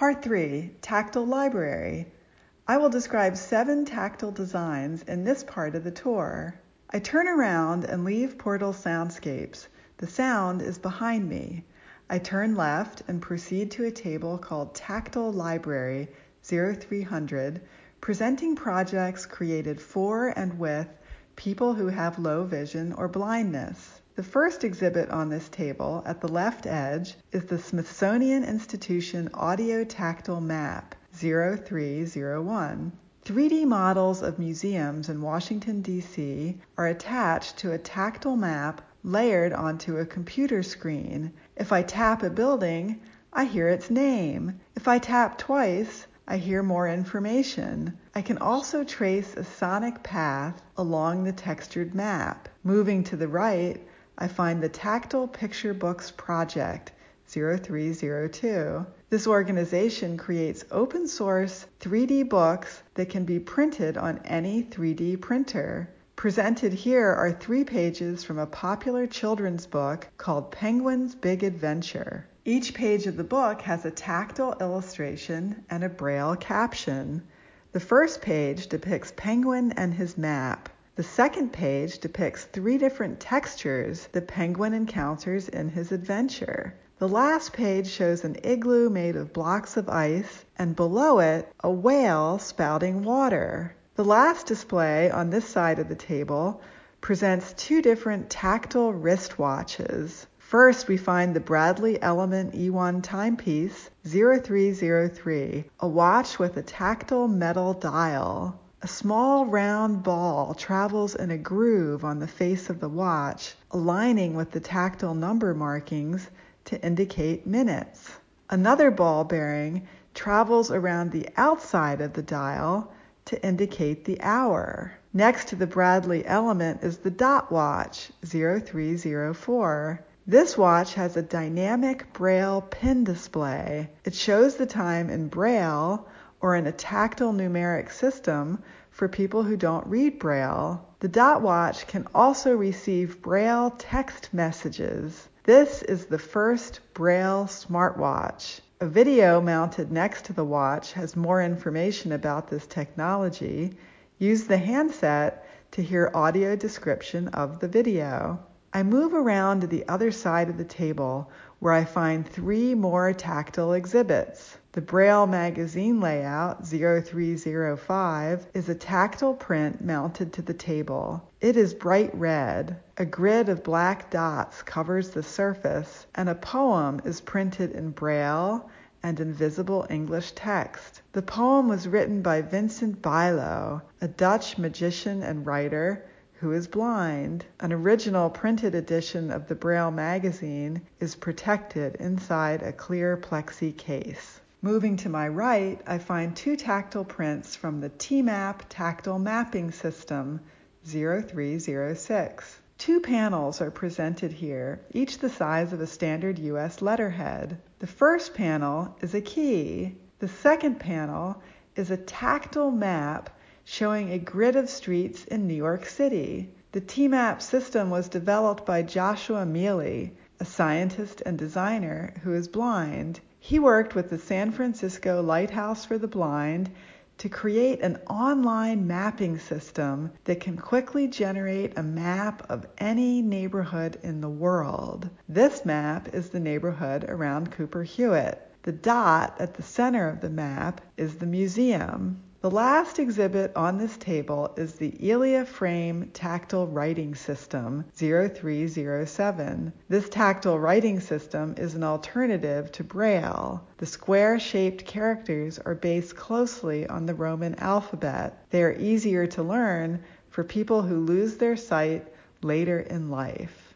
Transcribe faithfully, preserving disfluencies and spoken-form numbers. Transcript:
Part three, Tactile Library. I will describe seven tactile designs in this part of the tour. I turn around and leave Portal Soundscapes. The sound is behind me. I turn left and proceed to a table called Tactile Library zero three hundred, presenting projects created for and with people who have low vision or blindness. The first exhibit on this table, at the left edge, is the Smithsonian Institution Audio Tactile Map zero three zero one. three D models of museums in Washington, D C are attached to a tactile map layered onto a computer screen. If I tap a building, I hear its name. If I tap twice, I hear more information. I can also trace a sonic path along the textured map. Moving to the right, I find the Tactile Picture Books Project zero three zero two. This organization creates open source three D books that can be printed on any three D printer. Presented here are three pages from a popular children's book called Penguin's Big Adventure. Each page of the book has a tactile illustration and a braille caption. The first page depicts Penguin and his map. The second page depicts three different textures the penguin encounters in his adventure. The last page shows an igloo made of blocks of ice, and below it, a whale spouting water. The last display on this side of the table presents two different tactile wristwatches. First, we find the Bradley Element E one timepiece zero three zero three, a watch with a tactile metal dial. A small round ball travels in a groove on the face of the watch, aligning with the tactile number markings to indicate minutes. Another ball bearing travels around the outside of the dial to indicate the hour. Next to the Bradley Element is the Dot Watch zero three zero four. This watch has a dynamic braille pin display. It shows the time in braille or in a tactile numeric system for people who don't read braille. The Dot Watch can also receive braille text messages. This is the first braille smartwatch. A video mounted next to the watch has more information about this technology. Use the handset to hear audio description of the video. I move around to the other side of the table where I find three more tactile exhibits. The Braille magazine layout zero three zero five is a tactile print mounted to the table. It is bright red. A grid of black dots covers the surface, and a poem is printed in Braille and invisible English text. The poem was written by Vincent Bijlo, a Dutch magician and writer who is blind. An original printed edition of the Braille magazine is protected inside a clear plexi case. Moving to my right, I find two tactile prints from the T MAP Tactile Mapping System zero three zero six. Two panels are presented here, each the size of a standard U S letterhead. The first panel is a key. The second panel is a tactile map showing a grid of streets in New York City. The T MAP system was developed by Joshua Mealy, a scientist and designer who is blind. He worked with the San Francisco Lighthouse for the Blind to create an online mapping system that can quickly generate a map of any neighborhood in the world. This map is the neighborhood around Cooper Hewitt. The dot at the center of the map is the museum. The last exhibit on this table is the Elia Frame Tactile Writing System zero three zero seven. This tactile writing system is an alternative to Braille. The square-shaped characters are based closely on the Roman alphabet. They are easier to learn for people who lose their sight later in life.